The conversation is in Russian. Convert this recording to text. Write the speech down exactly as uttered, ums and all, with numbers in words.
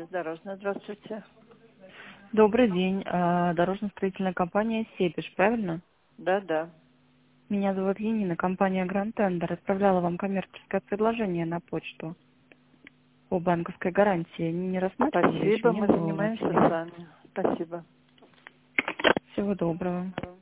Железнодорожная, здравствуйте. Добрый день. А, Дорожно-строительная компания «Сепиш», правильно? Да, да. Меня зовут Енина, компания «Гранд Тендер» отправляла вам коммерческое предложение на почту по банковской гарантии. Не рассматривали еще? Спасибо, Не мы было у вас занимаемся времени. сами. Спасибо. Всего доброго.